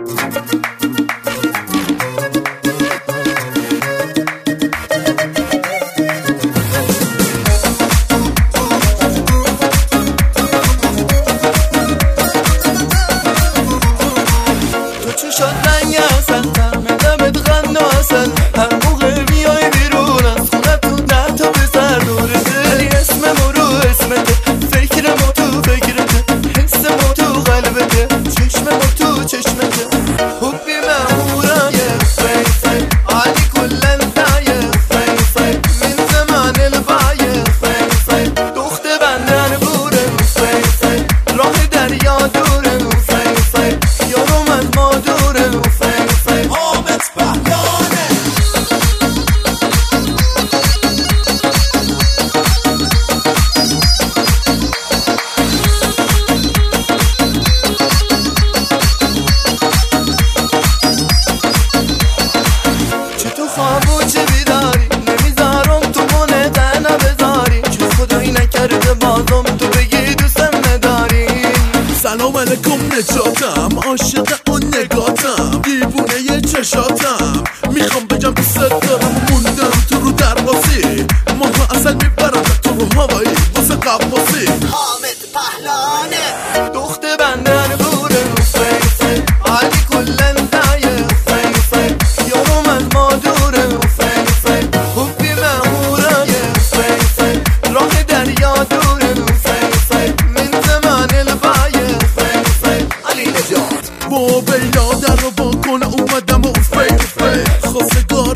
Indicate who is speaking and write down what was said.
Speaker 1: شد رنگ اصل دمت غناسل هر موقع بیای بیرون از خونه تو ده تا پسر دورته ولی اسممو رو اسمته فکرمو تو فکرته حسمو تو قلبته چشممو تو چشمته حبی مهورم فی فی عادي كل انتايه فی فی من زمان البايه فی فی دخت بندن بوره فی فی راه دریا دوره فی فی یارم از ما دوره فی فی حامد پهلانه چه تو خواب و چه بیداری نمیذارم تو مونه نبذاری چه خدایی نکرده بازم تو بگی دوستم نداری
Speaker 2: سلام علیکم نجاتم عاشق اون نگاتم دیوونه یه چشاتم میخوام بگم دوست دارم موندم تو رو درواسی ماه اصل میبرم تو رو هوایی واسه قواسی
Speaker 3: حامد پهلانه
Speaker 1: دخت بندن بوره فی فی عادی کلن دایه فی فی یارم از ما دوره فی فی حبی مهوره فی فی راه دریا دوره فی فی من زمان البایه فی فی علی نجات
Speaker 2: با بیلا در رو با کنه اومدم و فی فی خواستگار